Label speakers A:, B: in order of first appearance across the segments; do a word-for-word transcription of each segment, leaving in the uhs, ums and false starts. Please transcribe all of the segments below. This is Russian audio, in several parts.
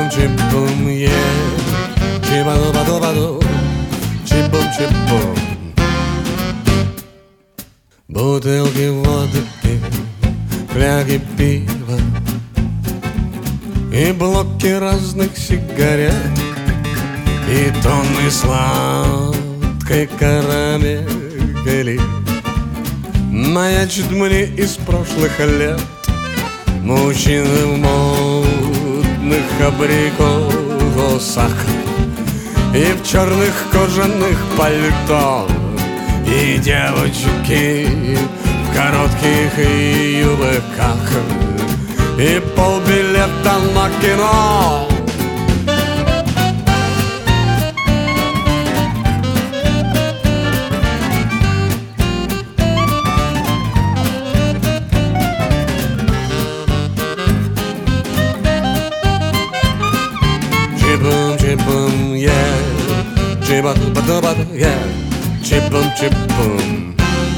A: чибум, е, чибаду-баду-баду, чибум-чибум. Бутылки водки, фляги пива и блоки разных сигарет, и тонны сладкой карамели маячит мне из прошлых лет. Мужчины в модных абрикосах и в черных кожаных пальто, и девочки в коротких юбках, и полбилета на кино. Чибум, чибум, е, чибаду-баду-баду, е, чибум, чибум.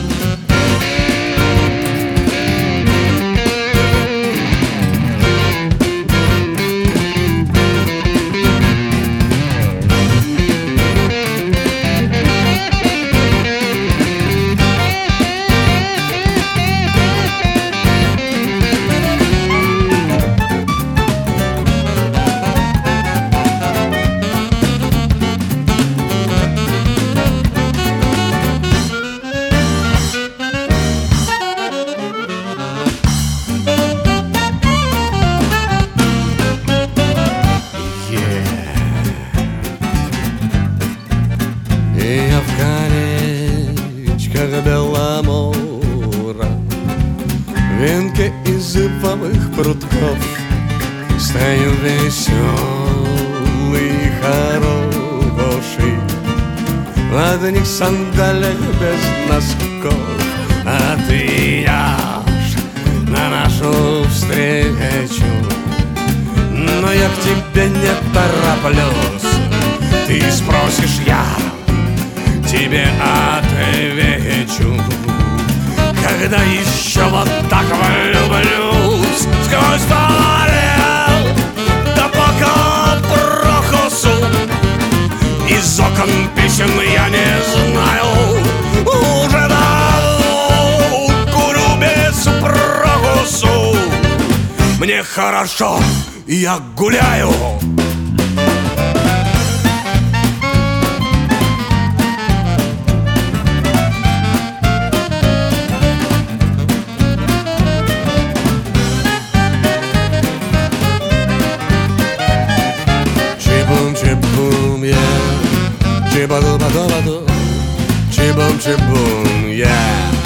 A: Я в колечках беломора, венке из ивовых прутков, стою веселый и хороший, в одних сандалиях без носков. А ты идешь на нашу встречу, но я к тебе не тороплюсь. Ты спросишь, я тебе отвечу, когда еще вот так влюблюсь. Сквозь парел да пока прохосу, из окон писем я не знаю. Уже давно курю без прохосу. Мне хорошо, я гуляю. Чибум, е, чибаду-баду-баду, чибум-чибум, е.